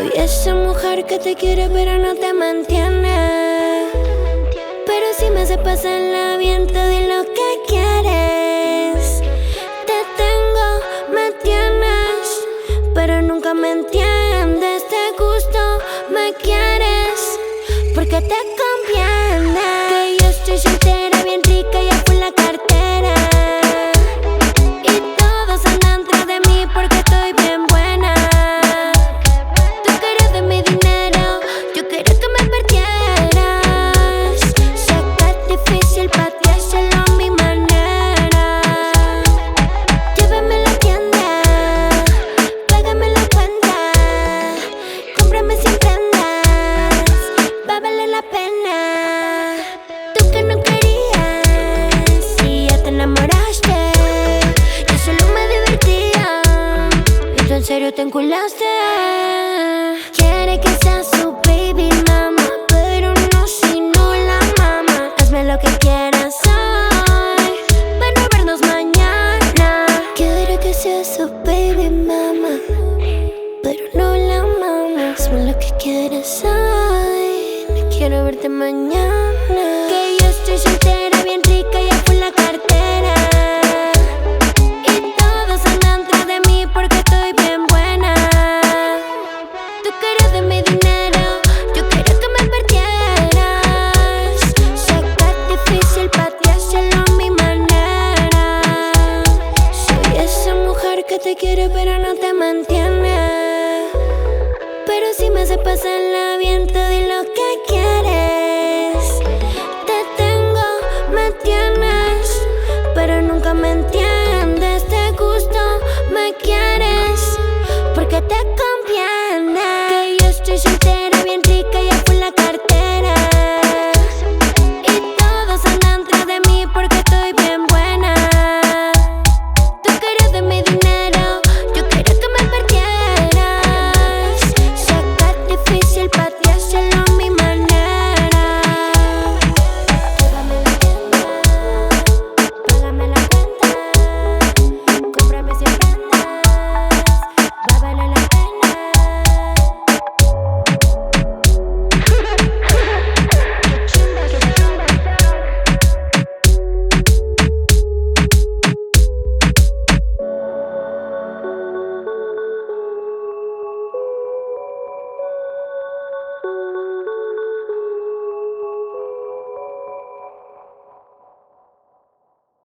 Soy esa mujer que te quiere pero no te mantiene. Pero si me hace pasarla bien, te di lo que quieres. Te tengo, me tienes, pero nunca me entiendes. Te gusto, me quieres, porque te conviene. Que yo estoy soltera, bien rica y a full la cartera. Y todos andan tras de mí porque estoy bien buena. Tú quieres de mi dinero, yo quiero que me perdieras. Sé que es difícil para ti hacerlo a mi manera. Llévame a la tienda, págame la cuenta, cómprame sin prendas, va a valer la pena. Tú que no querías y ya te enamoraste. Yo solo me divertía y tú en serio te enculaste.